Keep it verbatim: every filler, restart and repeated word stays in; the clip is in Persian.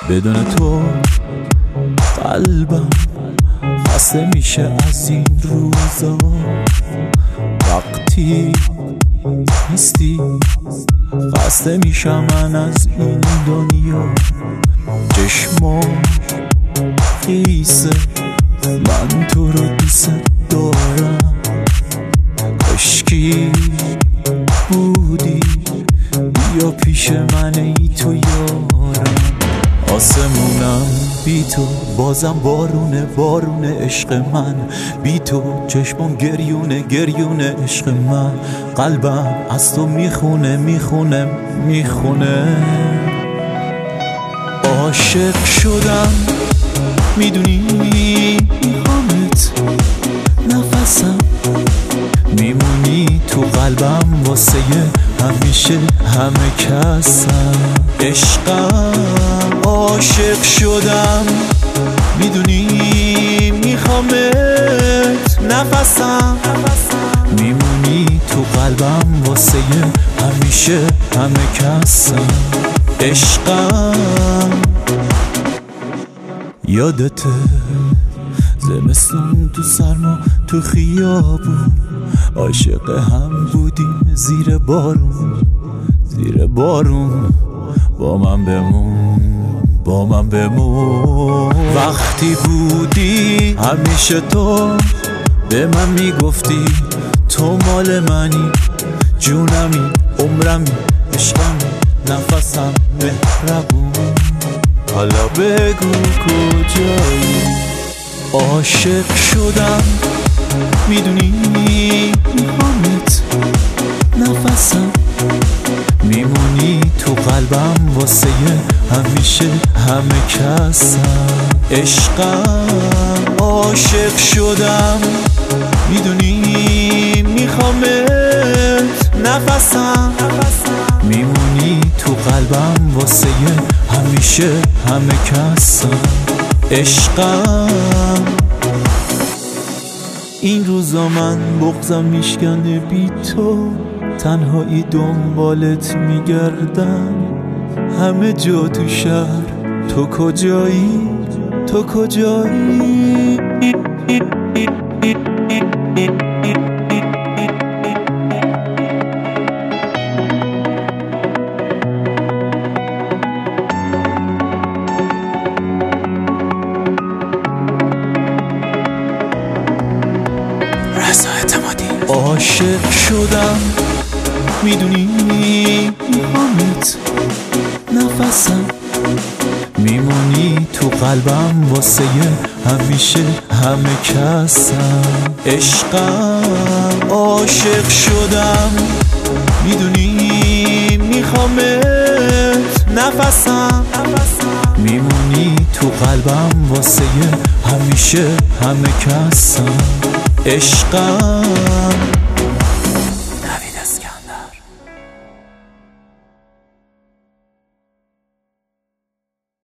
بدون تو قلبم خسته میشه از این روزا. وقتی نیستی خسته میشم من از این دنیا. چشمام خیسه من تو رو دوست دارم. کاشکی بودی بیا پیش من ای تو یارم. آسمونم بی تو بازم بارونه بارونه عشق من. بی تو چشمم گریونه گریونه عشق من. قلبم از تو میخونه میخونه میخونه. عاشق شدم میدونی میخوامت نفسم. میمونی تو قلبم واسه همیشه همه کسم. عشقم عاشق شدم میدونی میخوامت نفسم. میمونی تو قلبم واسه همیشه همه کسم. عشقم یادته زمستون تو سرما تو خیابون عاشق هم بودیم زیر بارون زیر بارون. با من بمون با من بمون. وقتی بودی همیشه تو به من میگفتی تو مال منی جونمی عمرمی عشقمی نفسم مهربون. حالا بگو کجایی. عاشق شدم میدونی میخوامت نفسم. میمونی تو قلبم واسه همیشه همه کسم. عشقم عاشق شدم میدونی میخوامت نفسم. میمونی تو قلبم واسه همیشه همه کسم. عشقم این روزا من بغضم میشکنه بی تو. تنهایی دنبالت میگردم همه جا تو شهر. تو کجایی تو کجایی. عاشق شدم میدونی میخوامت نفسم. میمونی تو قلبم واسه همیشه همه کسم. عشقم عاشق شدم میدونی میخوامت نفسم. میمونی تو قلبم واسه همیشه همه کسم. عشقم